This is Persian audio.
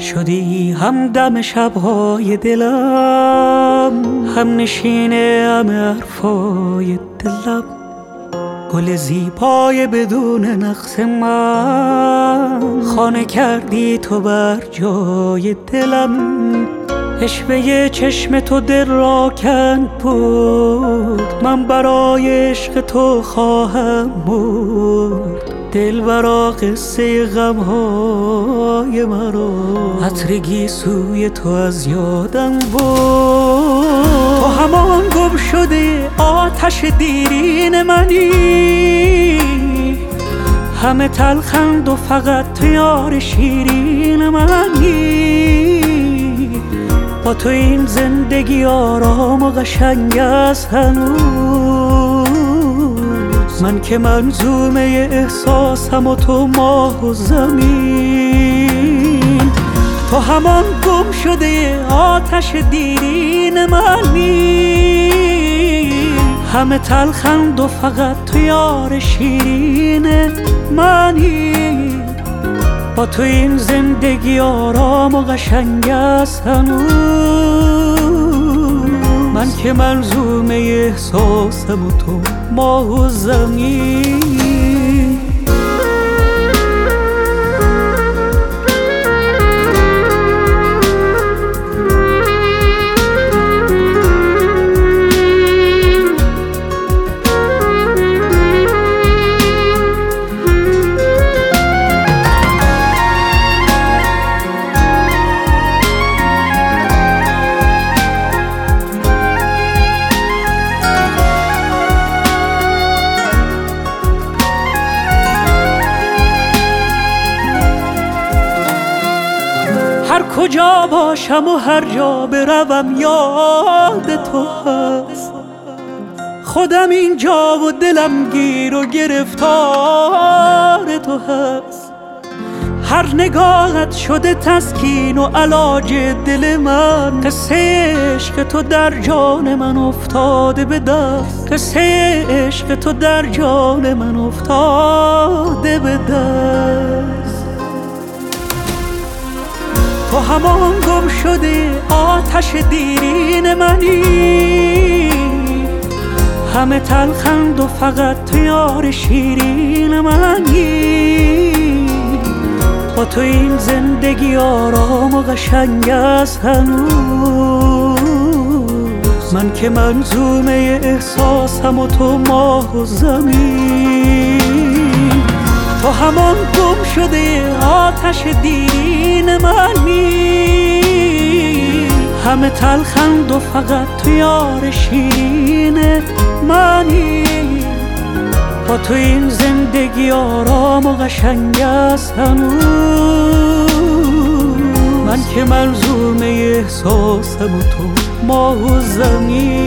شدی همدم شبهای دلم، هم نشین همه حرفای دلم، گل زیبای بدون نقص من خانه کردی تو بر جای دلم. عشوه چشم تو دل را کند بود، من برای عشق تو خواهم مرد. دل برا قصه غمهای مرا عطر سوی تو از یادم بود. تو همان گم شده آتش دیرین منی، همه تلخند و فقط تو یار شیرین منی. با تو این زندگی آرام و قشنگ است هنوز، من که منظومه احساسم و تو ماه و زمین. تو همان گم شده آتش دیرین منی، همه تلخند و فقط تو یار شیرین منی. با تو این زندگی آرام و قشنگ است هنوز، من که منظومه احساسم و تو ماه و زمین. هر کجا باشم و هر جا بروم یاد تو هست، خودم اینجا و دلم گیر و گرفتار تو هست. هر نگاهت شده تسکین و علاج دل من، قصه عشق تو در جان من افتاده به دست، قصه عشق تو در جان من افتاده به دست. تو همان گم شده آتش دیرین منی، همه تلخند و فقط تو یار شیرین منی. با تو این زندگی آرام و قشنگ است هنوز، من که منظومه احساسم و تو ماه و زمین. تو همان گم شده آتش دیرین منی، همه تلخند و فقط تو یار شیرین منی. با تو این زندگی آرام و قشنگ است هنوز، من که منظومه احساسم و تو ماه و زمین.